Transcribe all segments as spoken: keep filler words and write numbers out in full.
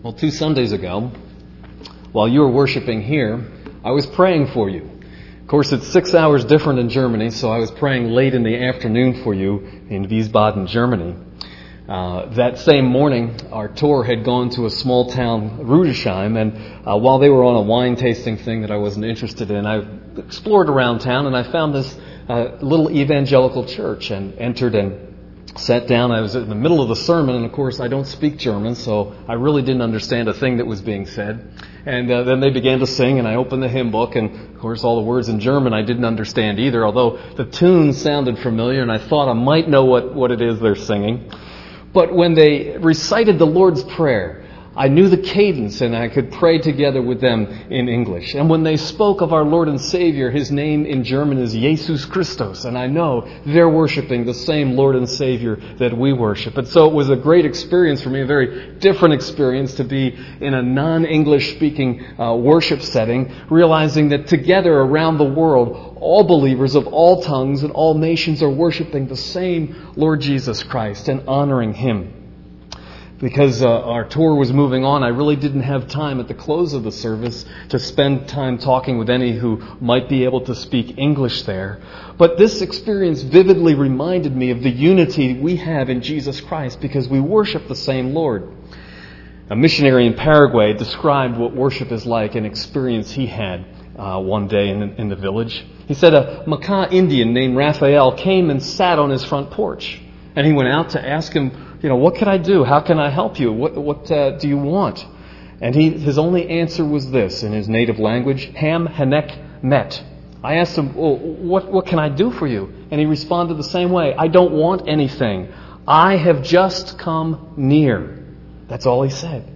Well, two Sundays ago, while you were worshiping here, I was praying for you. Of course, it's six hours different in Germany, so I was praying late in the afternoon for you in Wiesbaden, Germany. Uh, that same morning, our tour had gone to a small town, Rudesheim, and uh, while they were on a wine tasting thing that I wasn't interested in, I explored around town and I found this uh, little evangelical church and entered and sat down. I was in the middle of the sermon, and of course I don't speak German, so I really didn't understand a thing that was being said. And uh, then they began to sing, and I opened the hymn book, and of course all the words in German I didn't understand either, although the tune sounded familiar, and I thought I might know what, what it is they're singing. But when they recited the Lord's Prayer, I knew the cadence and I could pray together with them in English. And when they spoke of our Lord and Savior, His name in German is Jesus Christus. And I know they're worshiping the same Lord and Savior that we worship. And so it was a great experience for me, a very different experience to be in a non-English speaking uh, worship setting, realizing that together around the world, all believers of all tongues and all nations are worshiping the same Lord Jesus Christ and honoring Him. Because uh, our tour was moving on, I really didn't have time at the close of the service to spend time talking with any who might be able to speak English there. But this experience vividly reminded me of the unity we have in Jesus Christ because we worship the same Lord. A missionary in Paraguay described what worship is like, an experience he had uh, one day in, in the village. He said a Maca Indian named Raphael came and sat on his front porch. And he went out to ask him, you know, what can I do? How can I help you? What what uh, do you want? And he his only answer was this in his native language, Ham Hanek Met. I asked him, well, what what can I do for you? And he responded the same way. I don't want anything. I have just come near. That's all he said.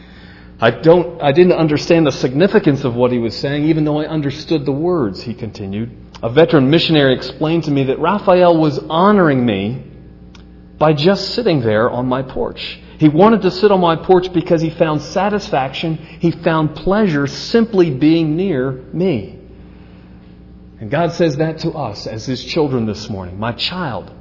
I don't I didn't understand the significance of what he was saying, even though I understood the words, he continued. A veteran missionary explained to me that Raphael was honoring me by just sitting there on my porch. He wanted to sit on my porch because he found satisfaction, he found pleasure simply being near me. And God says that to us as His children this morning. My child,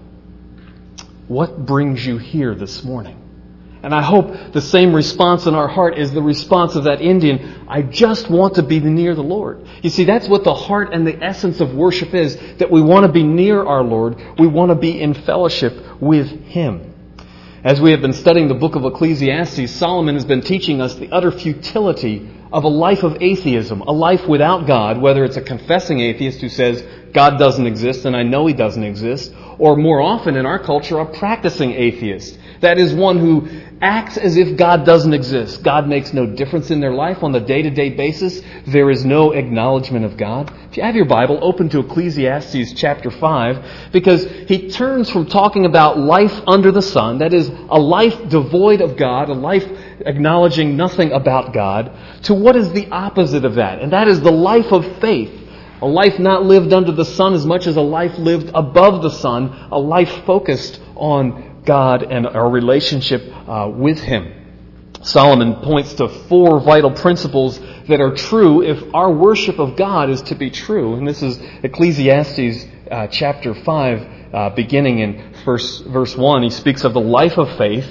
what brings you here this morning? And I hope the same response in our heart is the response of that Indian. I just want to be near the Lord. You see, that's what the heart and the essence of worship is, that we want to be near our Lord. We want to be in fellowship with Him. As we have been studying the book of Ecclesiastes, Solomon has been teaching us the utter futility of a life of atheism, a life without God, whether it's a confessing atheist who says, God doesn't exist and I know He doesn't exist, or more often in our culture, a practicing atheist. That is one who acts as if God doesn't exist. God makes no difference in their life on the day-to-day basis. There is no acknowledgement of God. If you have your Bible, open to Ecclesiastes chapter five, because he turns from talking about life under the sun, that is, a life devoid of God, a life acknowledging nothing about God, to what is the opposite of that, and that is the life of faith. A life not lived under the sun as much as a life lived above the sun, a life focused on God and our relationship uh, with Him. Solomon points to four vital principles that are true if our worship of God is to be true. And this is Ecclesiastes uh, chapter five, uh, beginning in verse, verse one. He speaks of the life of faith,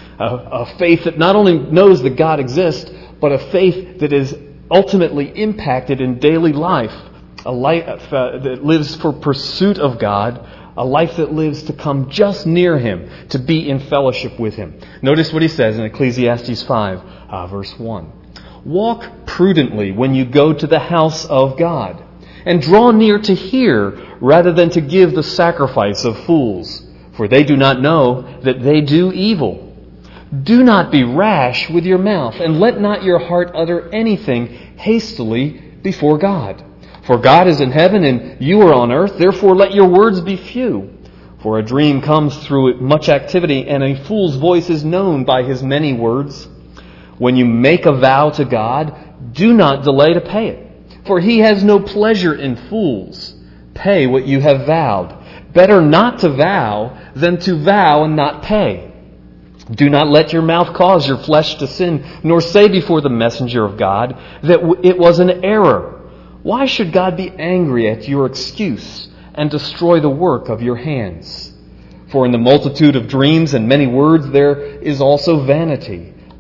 uh, a faith that not only knows that God exists, but a faith that is ultimately impacted in daily life, a life uh, that lives for pursuit of God, a life that lives to come just near Him, to be in fellowship with Him. Notice what he says in Ecclesiastes five, uh, verse one. Walk prudently when you go to the house of God, and draw near to hear rather than to give the sacrifice of fools, for they do not know that they do evil. Do not be rash with your mouth, and let not your heart utter anything hastily before God. For God is in heaven and you are on earth, therefore let your words be few. For a dream comes through much activity, and a fool's voice is known by his many words. When you make a vow to God, do not delay to pay it, for He has no pleasure in fools. Pay what you have vowed. Better not to vow than to vow and not pay. Do not let your mouth cause your flesh to sin, nor say before the messenger of God that it was an error. Why should God be angry at your excuse and destroy the work of your hands? For in the multitude of dreams and many words there is also vanity.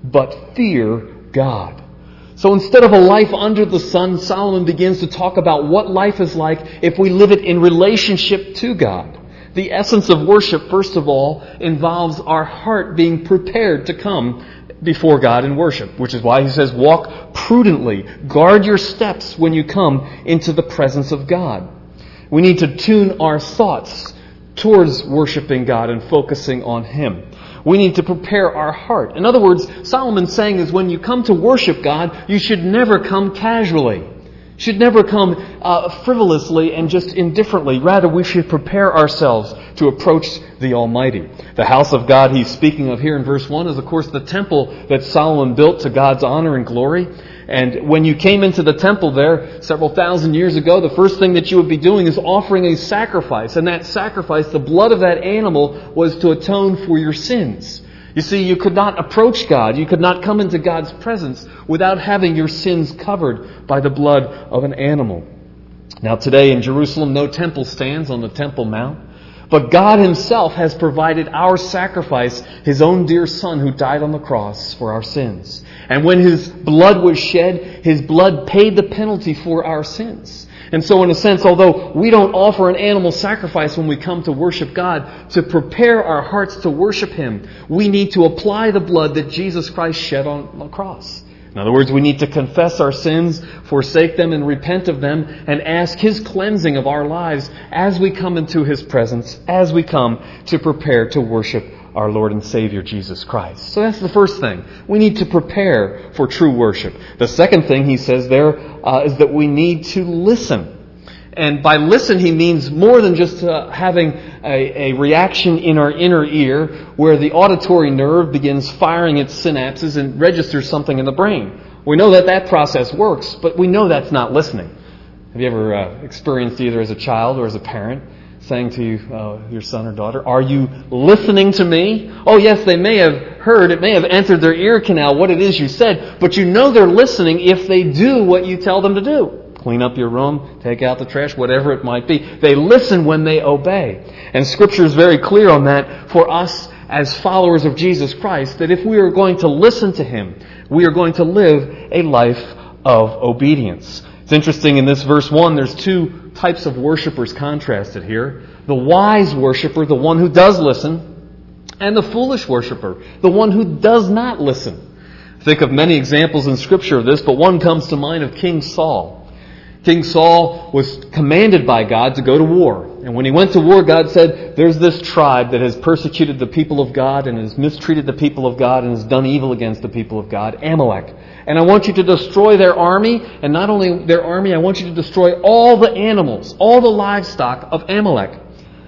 but fear God. So instead of a life under the sun, Solomon begins to talk about what life is like if we live it in relationship to God. The essence of worship, first of all, involves our heart being prepared to come before God in worship, which is why he says, walk prudently, guard your steps when you come into the presence of God. We need to tune our thoughts towards worshiping God and focusing on Him. We need to prepare our heart. In other words, Solomon's saying is when you come to worship God, you should never come casually. You should never come uh, frivolously and just indifferently. Rather, we should prepare ourselves to approach the Almighty. The house of God he's speaking of here in verse one is, of course, the temple that Solomon built to God's honor and glory. And when you came into the temple there several thousand years ago, the first thing that you would be doing is offering a sacrifice. And that sacrifice, the blood of that animal, was to atone for your sins. You see, you could not approach God. You could not come into God's presence without having your sins covered by the blood of an animal. Now today in Jerusalem, no temple stands on the Temple Mount. But God Himself has provided our sacrifice, His own dear Son who died on the cross for our sins. And when His blood was shed, His blood paid the penalty for our sins. And so in a sense, although we don't offer an animal sacrifice when we come to worship God, to prepare our hearts to worship Him, we need to apply the blood that Jesus Christ shed on the cross. In other words, we need to confess our sins, forsake them and repent of them, and ask His cleansing of our lives as we come into His presence, as we come to prepare to worship our Lord and Savior Jesus Christ. So that's the first thing. We need to prepare for true worship. The second thing he says there uh, is that we need to listen. And by listen, he means more than just uh, having a, a reaction in our inner ear where the auditory nerve begins firing its synapses and registers something in the brain. We know that that process works, but we know that's not listening. Have you ever uh, experienced either as a child or as a parent saying to you, uh, your son or daughter, "Are you listening to me?" Oh yes, they may have heard, it may have entered their ear canal what it is you said, but you know they're listening if they do what you tell them to do. Clean up your room, take out the trash, whatever it might be. They listen when they obey. And Scripture is very clear on that for us as followers of Jesus Christ, that if we are going to listen to Him, we are going to live a life of obedience. It's interesting in this verse one, there's two types of worshipers contrasted here. The wise worshiper, the one who does listen, and the foolish worshiper, the one who does not listen. Think of many examples in Scripture of this, but one comes to mind of King Saul. King Saul was commanded by God to go to war. And when he went to war, God said, there's this tribe that has persecuted the people of God and has mistreated the people of God and has done evil against the people of God, Amalek. And I want you to destroy their army, and not only their army, I want you to destroy all the animals, all the livestock of Amalek.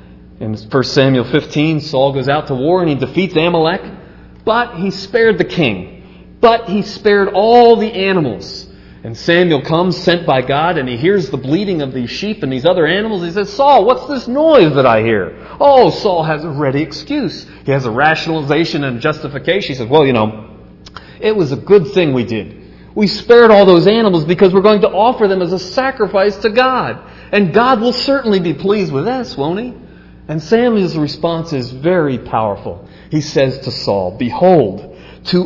In First Samuel fifteen, Saul goes out to war and he defeats Amalek, but he spared the king. But he spared all the animals. And Samuel comes, sent by God, and he hears the bleating of these sheep and these other animals. He says, "Saul, what's this noise that I hear?" Oh, Saul has a ready excuse. He has a rationalization and justification. He says, well, you know, it was a good thing we did. We spared all those animals because we're going to offer them as a sacrifice to God. And God will certainly be pleased with this, won't He? And Samuel's response is very powerful. He says to Saul, "Behold, to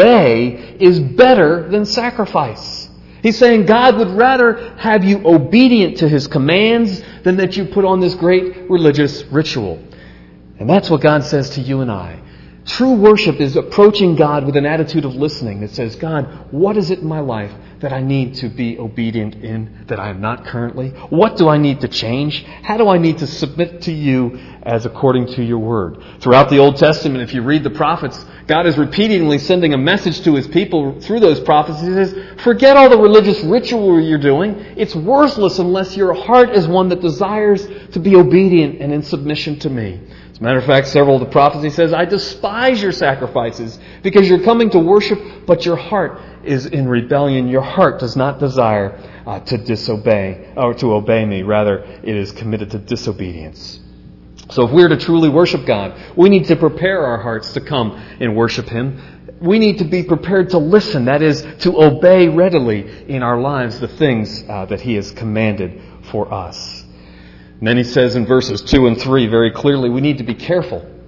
obey is better than sacrifice." He's saying God would rather have you obedient to His commands than that you put on this great religious ritual. And that's what God says to you and I. True worship is approaching God with an attitude of listening that says, God, what is it in my life that I need to be obedient in that I am not currently? What do I need to change? How do I need to submit to you as according to your word? Throughout the Old Testament, if you read the prophets, God is repeatedly sending a message to His people through those prophets. He says, forget all the religious ritual you're doing. It's worthless unless your heart is one that desires to be obedient and in submission to me. As a matter of fact, several of the prophets, he says, I despise your sacrifices because you're coming to worship, but your heart is in rebellion. Your heart does not desire uh, to disobey, or to obey me. Rather, it is committed to disobedience. So if we're to truly worship God, we need to prepare our hearts to come and worship Him. We need to be prepared to listen, that is, to obey readily in our lives the things uh, that He has commanded for us. And then he says in verses two and three very clearly, we need to be careful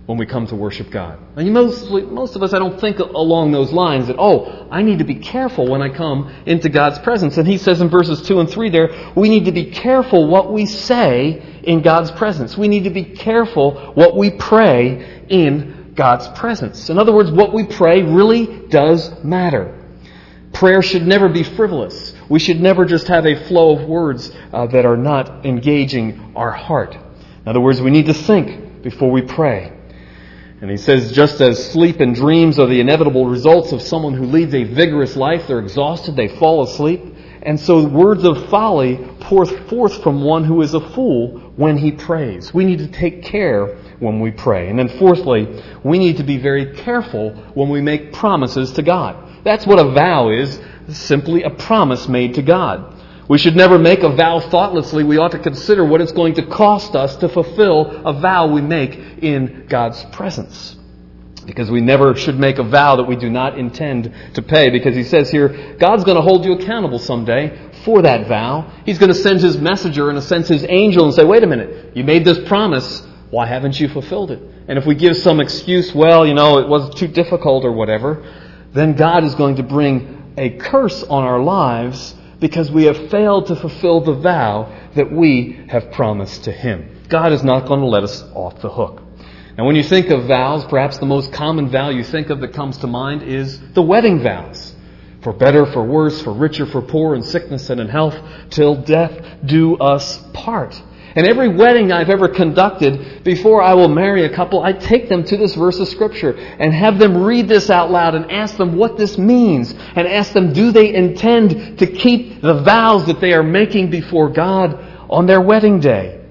when we come to worship God. And you mostly, most of us, I don't think along those lines that, oh, I need to be careful when I come into God's presence. And he says in verses two and three there, we need to be careful what we say in God's presence. We need to be careful what we pray in God's presence. In other words, what we pray really does matter. Prayer should never be frivolous. We should never just have a flow of words uh, that are not engaging our heart. In other words, we need to think before we pray. And he says, just as sleep and dreams are the inevitable results of someone who leads a vigorous life, they're exhausted, they fall asleep. And so words of folly pour forth from one who is a fool when he prays. We need to take care when we pray. And then fourthly, we need to be very careful when we make promises to God. That's what a vow is, simply a promise made to God. We should never make a vow thoughtlessly. We ought to consider what it's going to cost us to fulfill a vow we make in God's presence. Because we never should make a vow that we do not intend to pay. Because he says here, God's going to hold you accountable someday for that vow. He's going to send his messenger, in a sense his angel, and say, wait a minute, you made this promise, why haven't you fulfilled it? And if we give some excuse, well, you know, it was too difficult or whatever, then God is going to bring a curse on our lives because we have failed to fulfill the vow that we have promised to him. God is not going to let us off the hook. Now, when you think of vows, perhaps the most common vow you think of that comes to mind is the wedding vows. For better, for worse, for richer, for poor, in sickness and in health, till death do us part. And every wedding I've ever conducted, before I will marry a couple, I take them to this verse of Scripture and have them read this out loud and ask them what this means, and ask them, do they intend to keep the vows that they are making before God on their wedding day?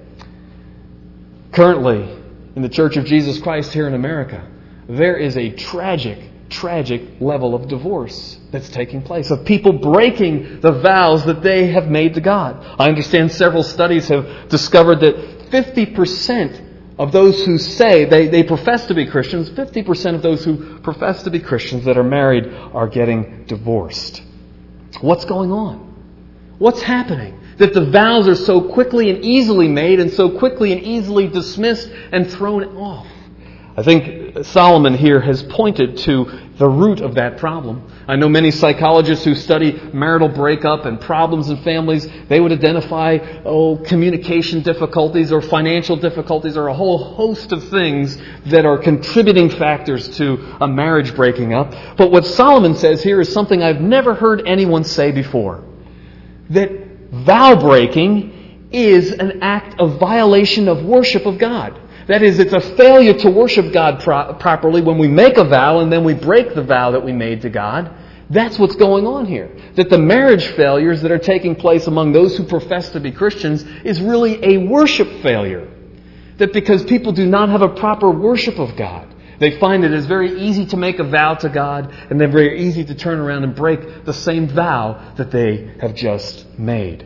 Currently, in the Church of Jesus Christ here in America, there is a tragic, tragic level of divorce that's taking place, of people breaking the vows that they have made to God. I understand several studies have discovered that fifty percent of those who say they, they profess to be Christians, fifty percent of those who profess to be Christians that are married are getting divorced. What's going on? What's happening? That the vows are so quickly and easily made and so quickly and easily dismissed and thrown off. I think Solomon here has pointed to the root of that problem. I know many psychologists who study marital breakup and problems in families. They would identify, oh, communication difficulties or financial difficulties or a whole host of things that are contributing factors to a marriage breaking up. But what Solomon says here is something I've never heard anyone say before. That vow breaking is an act of violation of worship of God. That is, it's a failure to worship God pro- properly when we make a vow and then we break the vow that we made to God. That's what's going on here. That the marriage failures that are taking place among those who profess to be Christians is really a worship failure. That because people do not have a proper worship of God, they find it is very easy to make a vow to God and then very easy to turn around and break the same vow that they have just made.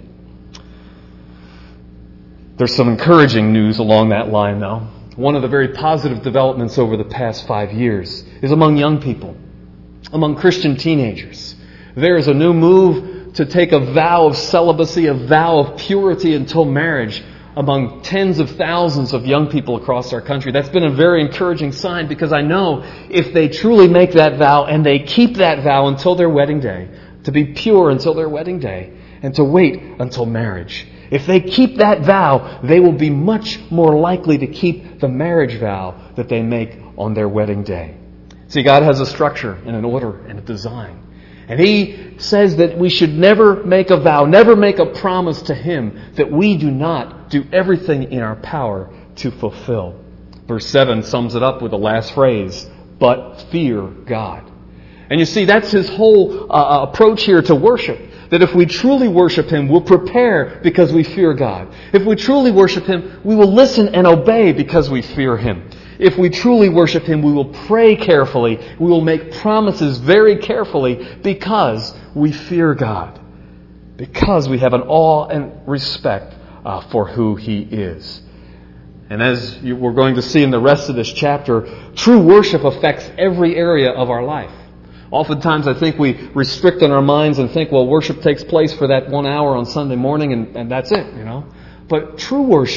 There's some encouraging news along that line, though. One of the very positive developments over the past five years is among young people, among Christian teenagers. There is a new move to take a vow of celibacy, a vow of purity until marriage among tens of thousands of young people across our country. That's been a very encouraging sign because I know if they truly make that vow and they keep that vow until their wedding day, to be pure until their wedding day, and to wait until marriage, if they keep that vow, they will be much more likely to keep the marriage vow that they make on their wedding day. See, God has a structure and an order and a design. And He says that we should never make a vow, never make a promise to Him that we do not do everything in our power to fulfill. Verse seven sums it up with the last phrase, but fear God. And you see, that's His whole uh, approach here to worship. That if we truly worship Him, we'll prepare because we fear God. If we truly worship Him, we will listen and obey because we fear Him. If we truly worship Him, we will pray carefully. We will make promises very carefully because we fear God. Because we have an awe and respect uh, for who He is. And as you, we're going to see in the rest of this chapter, true worship affects every area of our life. Oftentimes I think we restrict in our minds and think, well, worship takes place for that one hour on Sunday morning and, and that's it, you know. But true worship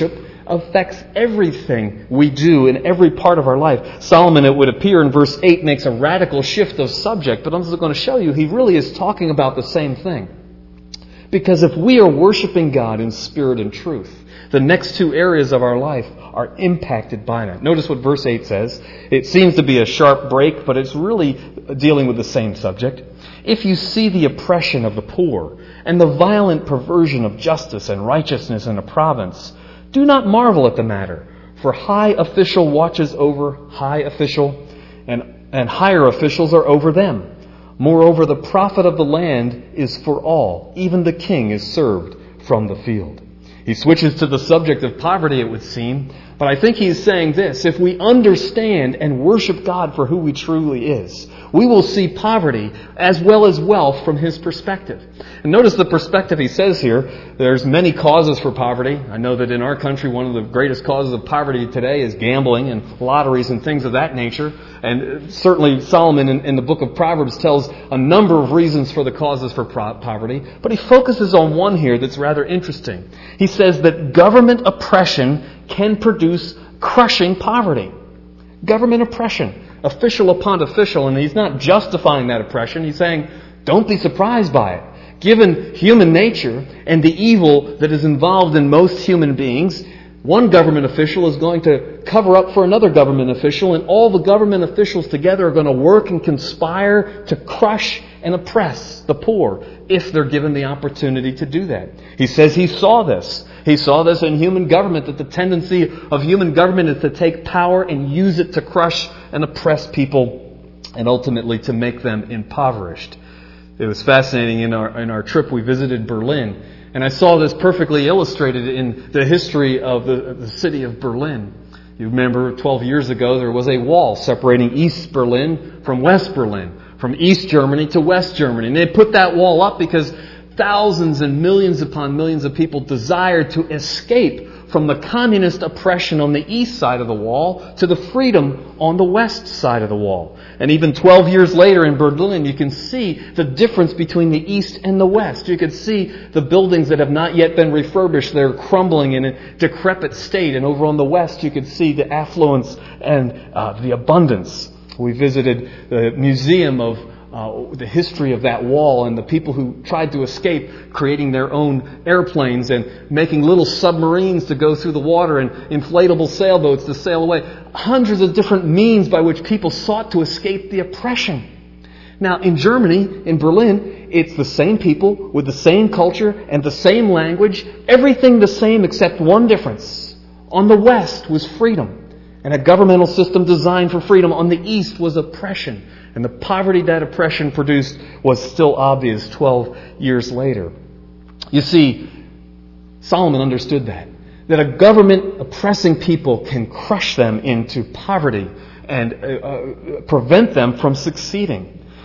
affects everything we do in every part of our life. Solomon, it would appear in verse eight, makes a radical shift of subject, but I'm just going to show you he really is talking about the same thing. Because if we are worshiping God in spirit and truth, the next two areas of our life are impacted by that. Notice what verse eight says. It seems to be a sharp break, but it's really dealing with the same subject. If you see the oppression of the poor and the violent perversion of justice and righteousness in a province, do not marvel at the matter, for high official watches over high official, and, and higher officials are over them. Moreover, the profit of the land is for all. Even the king is served from the field. He switches to the subject of poverty, it would seem. But I think he's saying this: if we understand and worship God for who He truly is, we will see poverty as well as wealth from His perspective. And notice the perspective he says here. There's many causes for poverty. I know that in our country, one of the greatest causes of poverty today is gambling and lotteries and things of that nature. And certainly Solomon in, in the book of Proverbs tells a number of reasons for the causes for poverty. But he focuses on one here that's rather interesting. He says that government oppression can produce crushing poverty. Government oppression, official upon official, and he's not justifying that oppression. He's saying, don't be surprised by it. Given human nature and the evil that is involved in most human beings, one government official is going to cover up for another government official, and all the government officials together are going to work and conspire to crush and oppress the poor if they're given the opportunity to do that. He says he saw this. He saw this in human government, that the tendency of human government is to take power and use it to crush and oppress people and ultimately to make them impoverished. It was fascinating in our in our trip we visited Berlin, and I saw this perfectly illustrated in the history of the, the city of Berlin. You remember twelve years ago there was a wall separating East Berlin from West Berlin, from East Germany to West Germany. And they put that wall up because thousands and millions upon millions of people desired to escape from the communist oppression on the east side of the wall to the freedom on the west side of the wall. And even twelve years later in Berlin, you can see the difference between the east and the west. You can see the buildings that have not yet been refurbished. They're crumbling in a decrepit state. And over on the west, you can see the affluence and uh, the abundance. We visited the museum of Uh, the history of that wall and the people who tried to escape, creating their own airplanes and making little submarines to go through the water and inflatable sailboats to sail away. Hundreds of different means by which people sought to escape the oppression. Now, in Germany, in Berlin, it's the same people with the same culture and the same language, everything the same except one difference. On the west was freedom and a governmental system designed for freedom. On the east was oppression. And the poverty that oppression produced was still obvious twelve years later. You see, Solomon understood that. That a government oppressing people can crush them into poverty and uh, uh, prevent them from succeeding.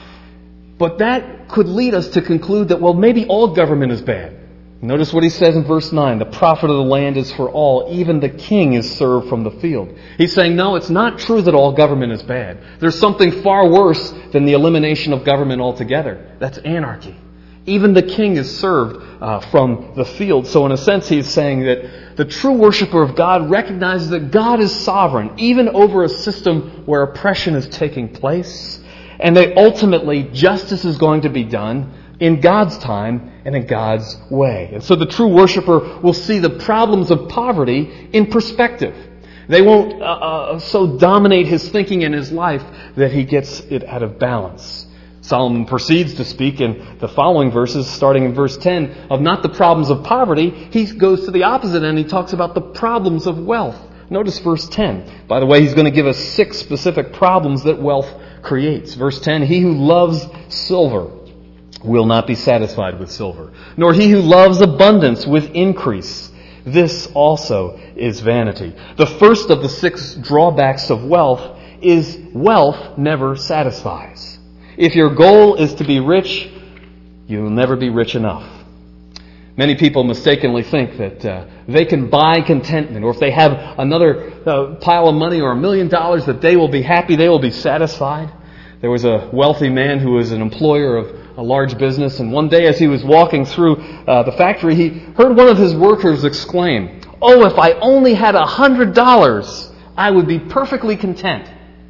But that could lead us to conclude that, well, maybe all government is bad. Notice what he says in verse nine. The profit of the land is for all. Even the king is served from the field. He's saying, no, it's not true that all government is bad. There's something far worse than the elimination of government altogether. That's anarchy. Even the king is served uh, from the field. So in a sense, he's saying that the true worshiper of God recognizes that God is sovereign, even over a system where oppression is taking place. And that ultimately justice is going to be done in God's time and in God's way. And so the true worshiper will see the problems of poverty in perspective. They won't uh, uh, so dominate his thinking and his life that he gets it out of balance. Solomon proceeds to speak in the following verses, starting in verse ten, of not the problems of poverty. He goes to the opposite end. He talks about the problems of wealth. Notice verse ten. By the way, he's going to give us six specific problems that wealth creates. Verse ten, he who loves silver will not be satisfied with silver, nor he who loves abundance with increase. This also is vanity. The first of the six drawbacks of wealth is wealth never satisfies. If your goal is to be rich, you will never be rich enough. Many people mistakenly think that uh, they can buy contentment, or if they have another uh, pile of money or a million dollars, that they will be happy, they will be satisfied. There was a wealthy man who was an employer of a large business, and one day as he was walking through uh, the factory, he heard one of his workers exclaim, Oh, if I only had a hundred dollars, I would be perfectly content.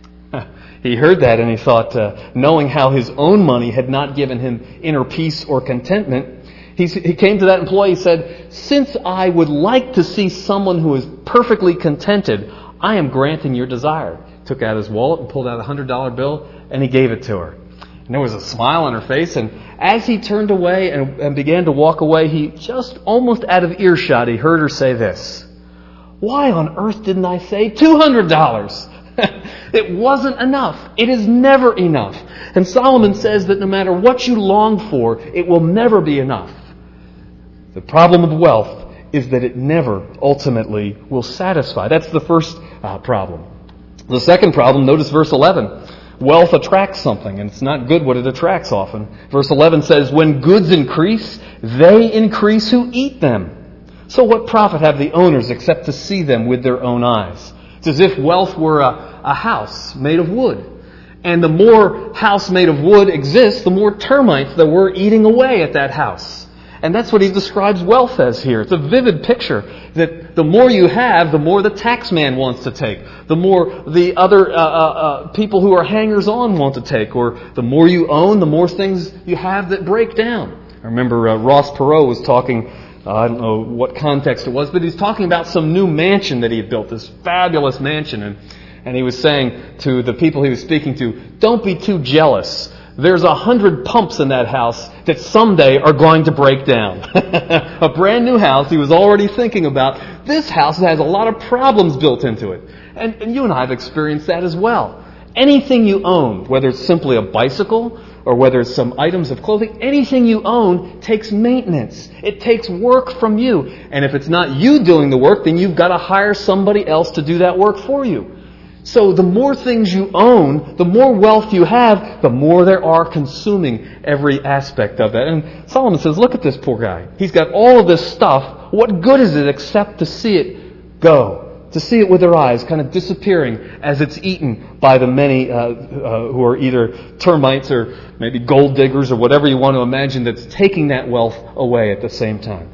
He heard that and he thought, uh, knowing how his own money had not given him inner peace or contentment, he, he came to that employee and said, since I would like to see someone who is perfectly contented, I am granting your desire. Took out his wallet and pulled out a hundred dollar bill and he gave it to her. And there was a smile on her face, and as he turned away and, and began to walk away, he just almost out of earshot, he heard her say this, why on earth didn't I say two hundred dollars? It wasn't enough. It is never enough. And Solomon says that no matter what you long for, it will never be enough. The problem of wealth is that it never ultimately will satisfy. That's the first uh, problem. The second problem, notice verse eleven. Wealth attracts something, and it's not good what it attracts often. Verse eleven says, when goods increase, they increase who eat them. So what profit have the owners except to see them with their own eyes? It's as if wealth were a, a house made of wood. And the more house made of wood exists, the more termites that were eating away at that house. And that's what he describes wealth as here. It's a vivid picture that the more you have, the more the tax man wants to take. The more the other uh, uh, uh, people who are hangers-on want to take. Or the more you own, the more things you have that break down. I remember uh, Ross Perot was talking, uh, I don't know what context it was, but he's talking about some new mansion that he had built, this fabulous mansion. And, and he was saying to the people he was speaking to, don't be too jealous. There's a hundred pumps in that house that someday are going to break down. A brand new house, he was already thinking about, this house has a lot of problems built into it. And, and you and I have experienced that as well. Anything you own, whether it's simply a bicycle or whether it's some items of clothing, anything you own takes maintenance. It takes work from you. And if it's not you doing the work, then you've got to hire somebody else to do that work for you. So the more things you own, the more wealth you have, the more there are consuming every aspect of it. And Solomon says, look at this poor guy. He's got all of this stuff. What good is it except to see it go? To see it with their eyes, kind of disappearing as it's eaten by the many uh, uh, who are either termites or maybe gold diggers or whatever you want to imagine that's taking that wealth away at the same time.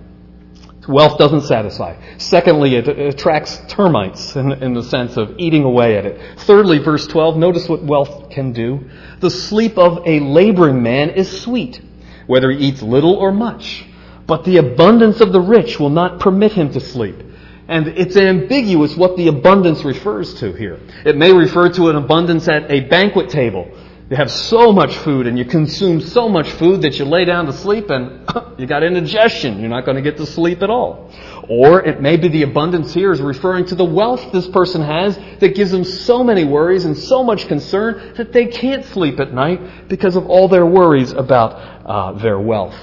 Wealth doesn't satisfy. Secondly, it attracts termites in, in the sense of eating away at it. Thirdly, verse twelve, notice what wealth can do. The sleep of a laboring man is sweet, whether he eats little or much. But the abundance of the rich will not permit him to sleep. And it's ambiguous what the abundance refers to here. It may refer to an abundance at a banquet table. You have so much food and you consume so much food that you lay down to sleep and you got indigestion. You're not going to get to sleep at all. Or it may be the abundance here is referring to the wealth this person has that gives them so many worries and so much concern that they can't sleep at night because of all their worries about uh, their wealth.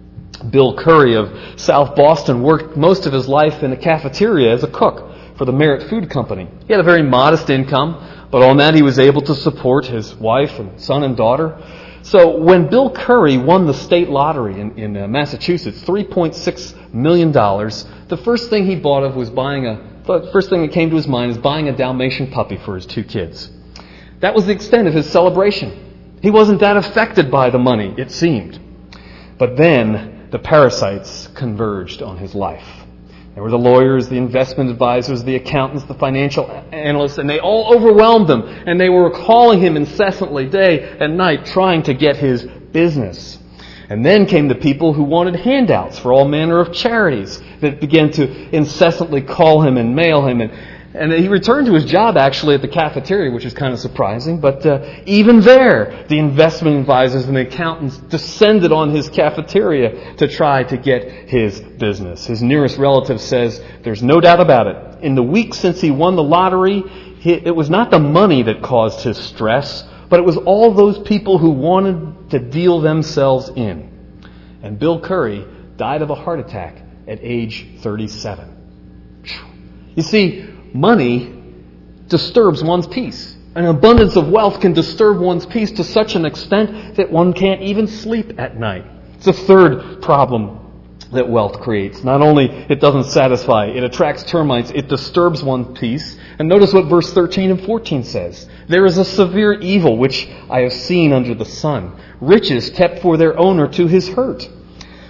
Bill Curry of South Boston worked most of his life in a cafeteria as a cook for the Merit Food Company. He had a very modest income. But on that, he was able to support his wife and son and daughter. So when Bill Curry won the state lottery in, in uh, Massachusetts, three point six million dollars, the first thing he bought of was buying a, the first thing that came to his mind is buying a Dalmatian puppy for his two kids. That was the extent of his celebration. He wasn't that affected by the money, it seemed. But then the parasites converged on his life. There were the lawyers, the investment advisors, the accountants, the financial analysts, and they all overwhelmed him. And they were calling him incessantly, day and night, trying to get his business. And then came the people who wanted handouts for all manner of charities that began to incessantly call him and mail him. And, and he returned to his job, actually, at the cafeteria, which is kind of surprising. But uh, even there, the investment advisors and the accountants descended on his cafeteria to try to get his business. His nearest relative says, there's no doubt about it. In the week since he won the lottery, he, it was not the money that caused his stress, but it was all those people who wanted to deal themselves in. And Bill Curry died of a heart attack at age thirty-seven. You see, money disturbs one's peace. An abundance of wealth can disturb one's peace to such an extent that one can't even sleep at night. It's a third problem that wealth creates. Not only it doesn't satisfy, it attracts termites, it disturbs one's peace. And notice what verse thirteen and fourteen says. There is a severe evil which I have seen under the sun, riches kept for their owner to his hurt.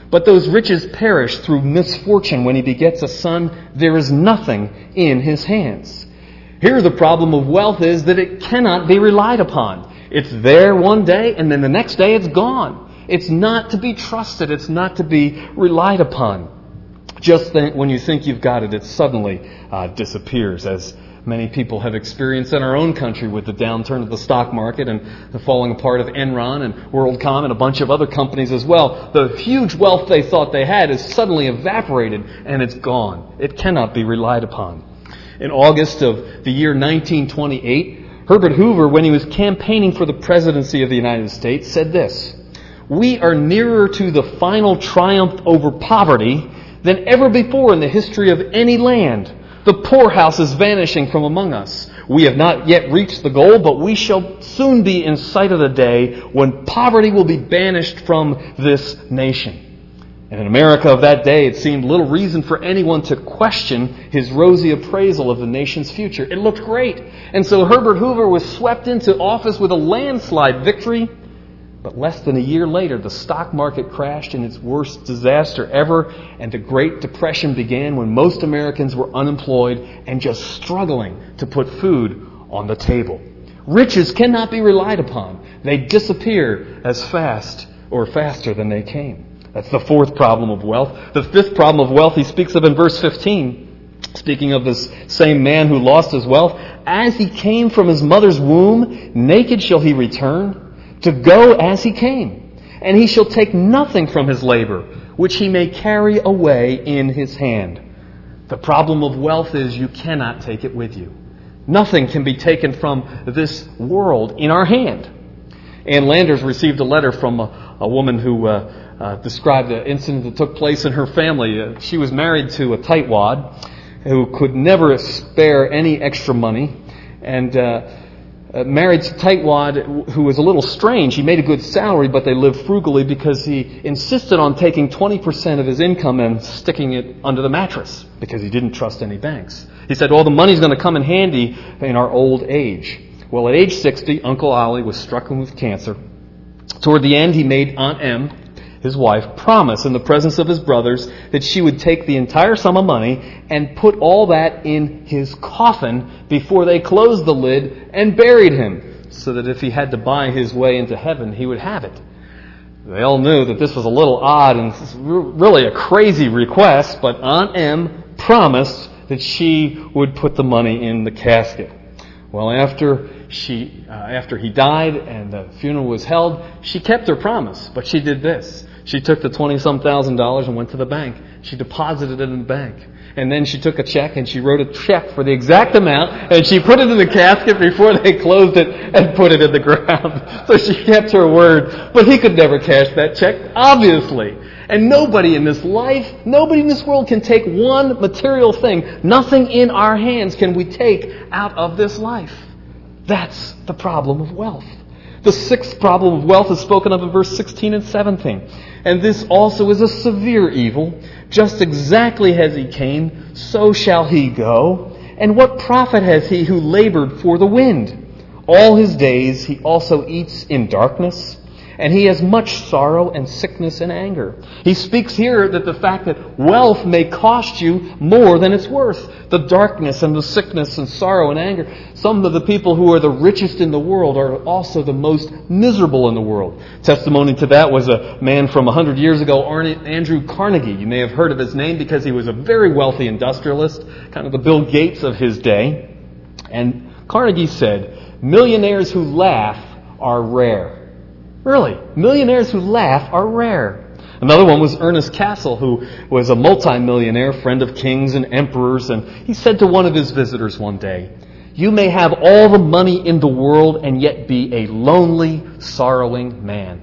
But those riches perish through misfortune. When he begets a son, there is nothing in his hands. Here the problem of wealth is that it cannot be relied upon. It's there one day, and then the next day it's gone. It's not to be trusted. It's not to be relied upon. Just think, when you think you've got it, it suddenly uh, disappears, as many people have experienced in our own country with the downturn of the stock market and the falling apart of Enron and WorldCom and a bunch of other companies as well. The huge wealth they thought they had is suddenly evaporated, and it's gone. It cannot be relied upon. In August of the year nineteen twenty-eight, Herbert Hoover, when he was campaigning for the presidency of the United States, said this: "We are nearer to the final triumph over poverty than ever before in the history of any land. The poorhouse is vanishing from among us. We have not yet reached the goal, but we shall soon be in sight of the day when poverty will be banished from this nation." And in America of that day, it seemed little reason for anyone to question his rosy appraisal of the nation's future. It looked great. And so Herbert Hoover was swept into office with a landslide victory. But less than a year later, the stock market crashed in its worst disaster ever, and the Great Depression began when most Americans were unemployed and just struggling to put food on the table. Riches cannot be relied upon. They disappear as fast or faster than they came. That's the fourth problem of wealth. The fifth problem of wealth he speaks of in verse fifteen. Speaking of this same man who lost his wealth, "As he came from his mother's womb, naked shall he return, to go as he came. And he shall take nothing from his labor, which he may carry away in his hand." The problem of wealth is you cannot take it with you. Nothing can be taken from this world in our hand. Ann Landers received a letter from a, a woman who uh, uh, described an incident that took place in her family. Uh, she was married to a tightwad who could never spare any extra money, and uh, Uh, married to tightwad who was a little strange. He made a good salary, but they lived frugally because he insisted on taking twenty percent of his income and sticking it under the mattress because he didn't trust any banks. He said, "All the money's going to come in handy in our old age." Well, at age sixty, Uncle Ollie was stricken with cancer. Toward the end, he made Aunt Em, his wife, promise in the presence of his brothers that she would take the entire sum of money and put all that in his coffin before they closed the lid and buried him, so that if he had to buy his way into heaven, he would have it. They all knew that this was a little odd and really a crazy request, but Aunt Em promised that she would put the money in the casket. Well, after she, uh, after he died and the funeral was held, she kept her promise, but she did this. She took the twenty-some thousand dollars and went to the bank. She deposited it in the bank. And then she took a check and she wrote a check for the exact amount and she put it in the casket before they closed it and put it in the ground. So she kept her word. But he could never cash that check, obviously. And nobody in this life, nobody in this world can take one material thing. Nothing in our hands can we take out of this life. That's the problem of wealth. The sixth problem of wealth is spoken of in verse sixteen and seventeen. And this also is a severe evil. Just exactly as he came, so shall he go. And what profit has he who labored for the wind? All his days he also eats in darkness, and he has much sorrow and sickness and anger. He speaks here that the fact that wealth may cost you more than it's worth. The darkness and the sickness and sorrow and anger. Some of the people who are the richest in the world are also the most miserable in the world. Testimony to that was a man from one hundred years ago, Andrew Carnegie. You may have heard of his name because he was a very wealthy industrialist, kind of the Bill Gates of his day. And Carnegie said, "Millionaires who laugh are rare." Really, millionaires who laugh are rare. Another one was Ernest Cassel, who was a multimillionaire, friend of kings and emperors, and he said to one of his visitors one day, "You may have all the money in the world and yet be a lonely, sorrowing man."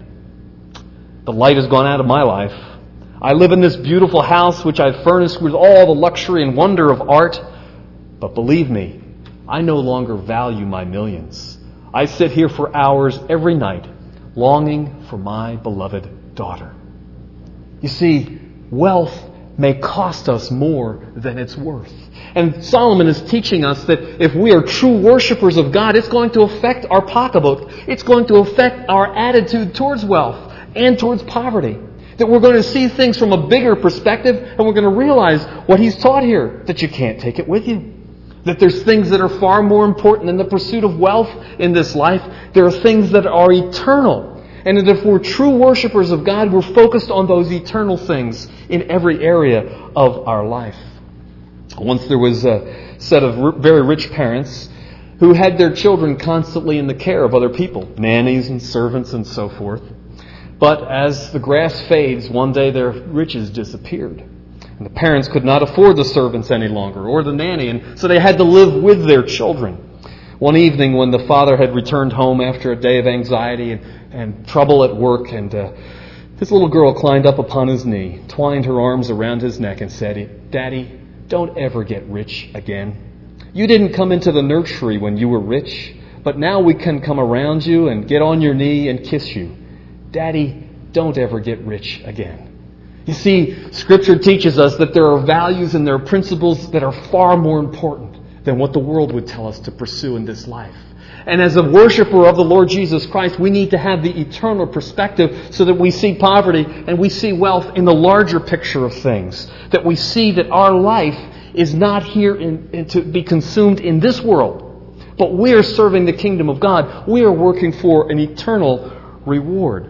The light has gone out of my life. I live in this beautiful house which I've furnished with all the luxury and wonder of art, but believe me, I no longer value my millions. I sit here for hours every night longing for my beloved daughter. You see, wealth may cost us more than it's worth. And Solomon is teaching us that if we are true worshipers of God, it's going to affect our pocketbook. It's going to affect our attitude towards wealth and towards poverty. That we're going to see things from a bigger perspective, and we're going to realize what He's taught here, that you can't take it with you. That there's things that are far more important than the pursuit of wealth in this life. There are things that are eternal. And that if we're true worshipers of God, we're focused on those eternal things in every area of our life. Once there was a set of very rich parents who had their children constantly in the care of other people, nannies and servants and so forth. But as the grass fades, one day their riches disappeared. And the parents could not afford the servants any longer, or the nanny, and so they had to live with their children. One evening when the father had returned home after a day of anxiety and, and trouble at work, and uh, his little girl climbed up upon his knee, twined her arms around his neck and said, "Daddy, don't ever get rich again. You didn't come into the nursery when you were rich, but now we can come around you and get on your knee and kiss you. Daddy, don't ever get rich again." You see, Scripture teaches us that there are values and there are principles that are far more important than what the world would tell us to pursue in this life. And as a worshiper of the Lord Jesus Christ, we need to have the eternal perspective so that we see poverty and we see wealth in the larger picture of things. That we see that our life is not here in, in, to be consumed in this world, but we are serving the kingdom of God. We are working for an eternal reward.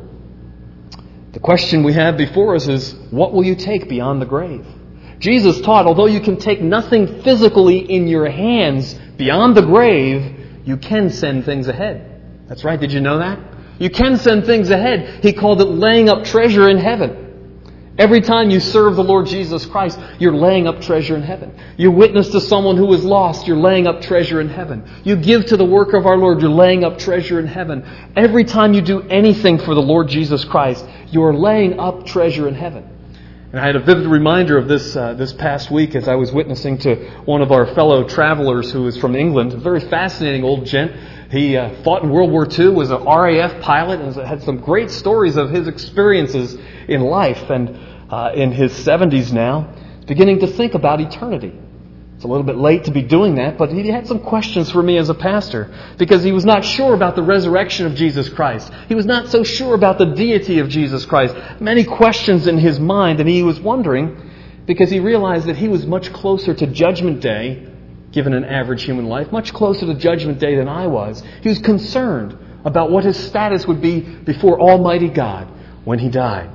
The question we have before us is, what will you take beyond the grave? Jesus taught, although you can take nothing physically in your hands beyond the grave, you can send things ahead. That's right, did you know that? You can send things ahead. He called it laying up treasure in heaven. Every time you serve the Lord Jesus Christ, you're laying up treasure in heaven. You witness to someone who is lost, you're laying up treasure in heaven. You give to the work of our Lord, you're laying up treasure in heaven. Every time you do anything for the Lord Jesus Christ, you're laying up treasure in heaven. And I had a vivid reminder of this uh, this past week as I was witnessing to one of our fellow travelers who is from England, a very fascinating old gent. He uh, fought in World War Two, was an R A F pilot, and had some great stories of his experiences in life. And uh, in his seventies now, he's beginning to think about eternity. It's a little bit late to be doing that, but he had some questions for me as a pastor because he was not sure about the resurrection of Jesus Christ. He was not so sure about the deity of Jesus Christ. Many questions in his mind, and he was wondering because he realized that he was much closer to Judgment Day, given an average human life, much closer to Judgment Day than I was. He was concerned about what his status would be before Almighty God when he died.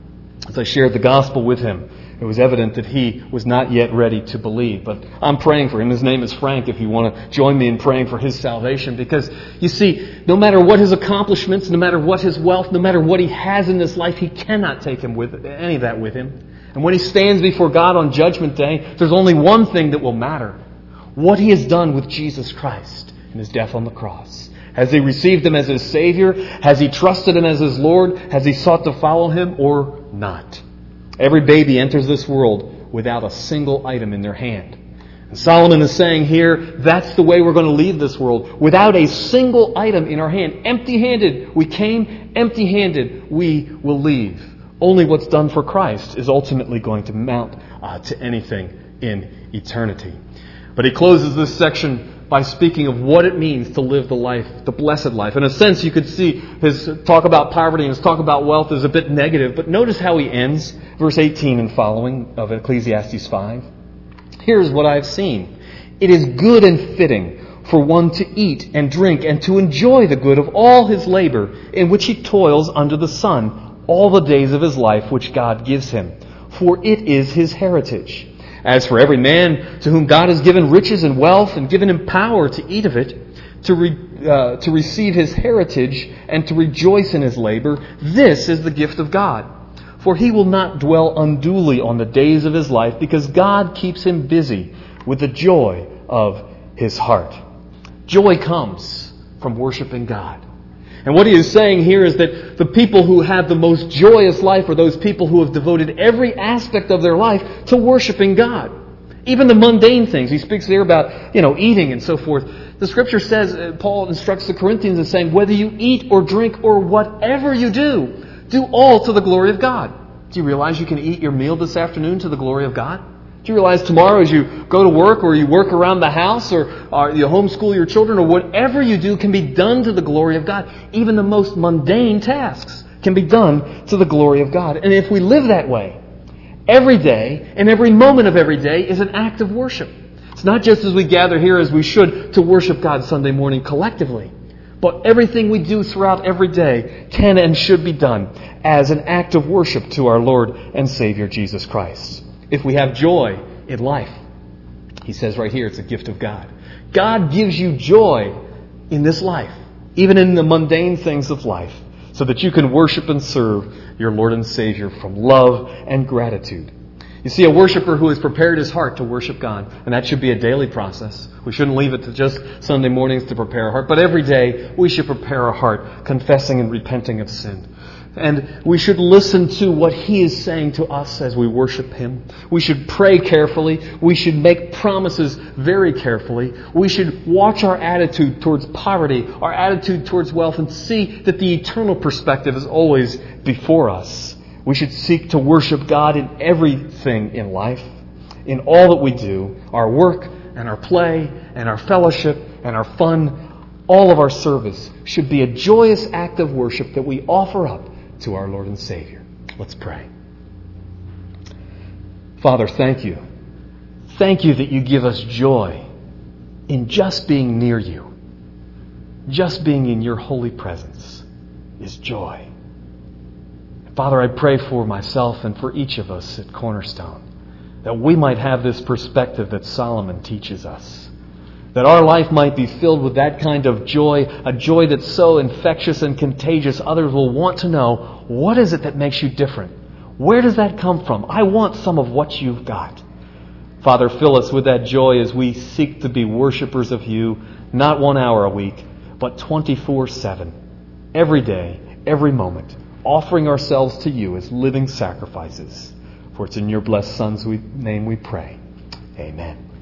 As I shared the gospel with him, it was evident that he was not yet ready to believe. But I'm praying for him. His name is Frank, if you want to join me in praying for his salvation. Because, you see, no matter what his accomplishments, no matter what his wealth, no matter what he has in this life, he cannot take him with any of that with him. And when he stands before God on Judgment Day, there's only one thing that will matter. What he has done with Jesus Christ in his death on the cross. Has he received him as his Savior? Has he trusted him as his Lord? Has he sought to follow him or not? Every baby enters this world without a single item in their hand. And Solomon is saying here, that's the way we're going to leave this world. Without a single item in our hand. Empty-handed. We came, empty-handed we will leave. Only what's done for Christ is ultimately going to mount uh, to anything in eternity. But he closes this section by speaking of what it means to live the life, the blessed life. In a sense, you could see his talk about poverty and his talk about wealth is a bit negative, but notice how he ends, verse eighteen and following of Ecclesiastes five. Here's what I've seen. It is good and fitting for one to eat and drink and to enjoy the good of all his labor in which he toils under the sun all the days of his life which God gives him, for it is his heritage. As for every man to whom God has given riches and wealth and given him power to eat of it, to re, uh, to receive his heritage and to rejoice in his labor, this is the gift of God. For he will not dwell unduly on the days of his life, because God keeps him busy with the joy of his heart. Joy comes from worshiping God. And what he is saying here is that the people who have the most joyous life are those people who have devoted every aspect of their life to worshiping God. Even the mundane things. He speaks there about, you know, eating and so forth. The Scripture says, uh, Paul instructs the Corinthians in saying, whether you eat or drink or whatever you do, do all to the glory of God. Do you realize you can eat your meal this afternoon to the glory of God? Do you realize tomorrow as you go to work or you work around the house or, or you homeschool your children or whatever you do can be done to the glory of God? Even the most mundane tasks can be done to the glory of God. And if we live that way, every day and every moment of every day is an act of worship. It's not just as we gather here as we should to worship God Sunday morning collectively, but everything we do throughout every day can and should be done as an act of worship to our Lord and Savior Jesus Christ. If we have joy in life, he says right here, it's a gift of God. God gives you joy in this life, even in the mundane things of life, so that you can worship and serve your Lord and Savior from love and gratitude. You see, a worshiper who has prepared his heart to worship God, and that should be a daily process. We shouldn't leave it to just Sunday mornings to prepare our heart, but every day we should prepare our heart, confessing and repenting of sin. And we should listen to what He is saying to us as we worship Him. We should pray carefully. We should make promises very carefully. We should watch our attitude towards poverty, our attitude towards wealth, and see that the eternal perspective is always before us. We should seek to worship God in everything in life, in all that we do, our work and our play and our fellowship and our fun. All of our service should be a joyous act of worship that we offer up to our Lord and Savior. Let's pray. Father, thank you. Thank you that you give us joy in just being near you. Just being in your holy presence is joy. Father, I pray for myself and for each of us at Cornerstone that we might have this perspective that Solomon teaches us. That our life might be filled with that kind of joy, a joy that's so infectious and contagious, others will want to know, what is it that makes you different? Where does that come from? I want some of what you've got. Father, fill us with that joy as we seek to be worshipers of you, not one hour a week, but twenty-four seven, every day, every moment, offering ourselves to you as living sacrifices. For it's in your blessed Son's name we pray. Amen.